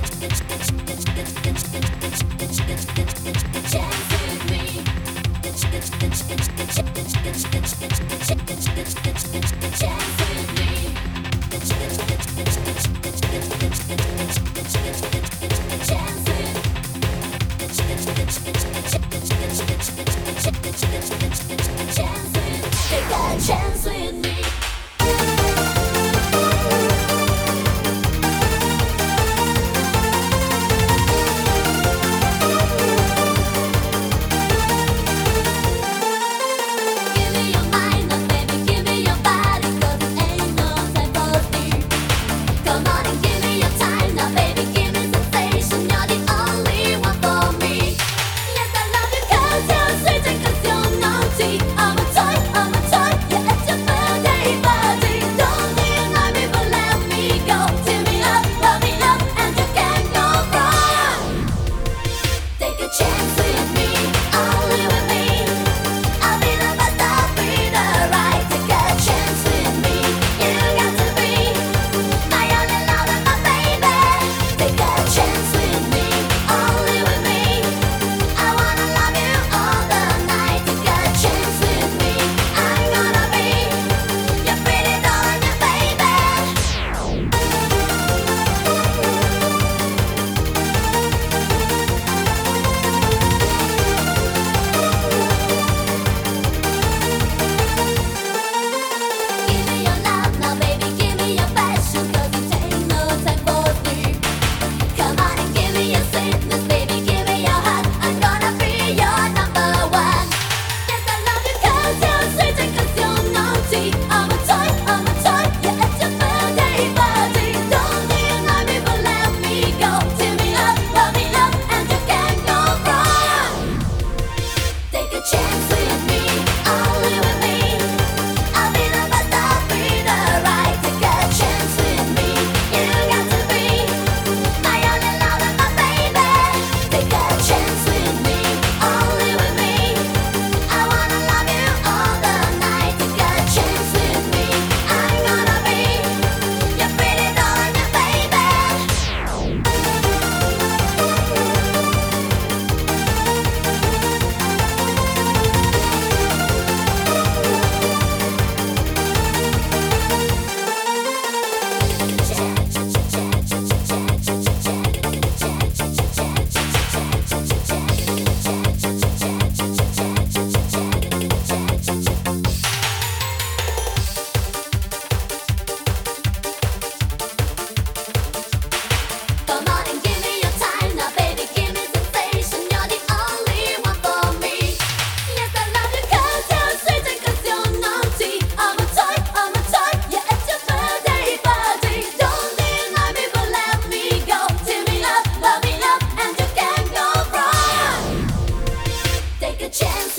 Chance with me. Give me your mind, now baby, give me your body, 'cause it ain't no time for fear. Come on and give me your time, now baby, give me sensation. You're the only one for me. Yes, I love you 'cause you're sweet and 'cause you're naughty. I'm a toy, yeah, it's your birthday party. Don't deny me, but let me go. Fill me up, love me up, and you can't go wrong. Take a chance with me, only with me. I'll be the best, I'll be the right. Take a chance with me, you got to be my only love and my baby. Take a chance with me, only with me. I wanna love you all the night. Take a chance with me, I'm gonna be your pretty doll and your baby. Give me your love now, baby, give me your passion, 'cause it ain't no time for fear. Come on and give me your sweetness, baby, give me your heart. I'm gonna be your number one. Yes, I love you 'cause you're sweet and 'cause you're naughty. I'm a toy, yeah, it's your birthday party. Don't deny me, but let me go. Fill me up, love me up, and you can't go wrong. Take a chance with me, only with me. I'll be the best, I'll be the right. Take a chance with me, you got to be my only love and my baby. Take a chance with me, only with me. I wanna love you all the night. Take a chance with me, I'm gonna be your pretty doll and your baby. Come on and give me your time now, baby, give me sensation. You're the only one for me. Yes, I love you 'cause you're sweet and 'cause you're naughty. I'm a toy, yeah, it's your birthday party. Don't deny me, but let me go. Fill me up, love me up, and you can't go wrong. Take a chance